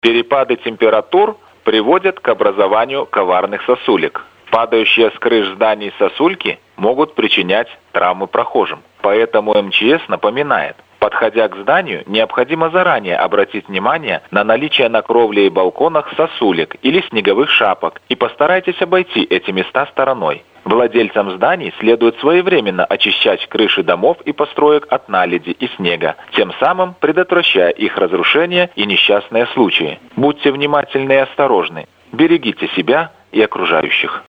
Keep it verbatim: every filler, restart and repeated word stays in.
Перепады температур приводят к образованию коварных сосулек. Падающие с крыш зданий сосульки могут причинять травмы прохожим. Поэтому эм че эс напоминает, подходя к зданию, необходимо заранее обратить внимание на наличие на кровле и балконах сосулек или снеговых шапок и постарайтесь обойти эти места стороной. Владельцам зданий следует своевременно очищать крыши домов и построек от наледи и снега, тем самым предотвращая их разрушение и несчастные случаи. Будьте внимательны и осторожны. Берегите себя и окружающих.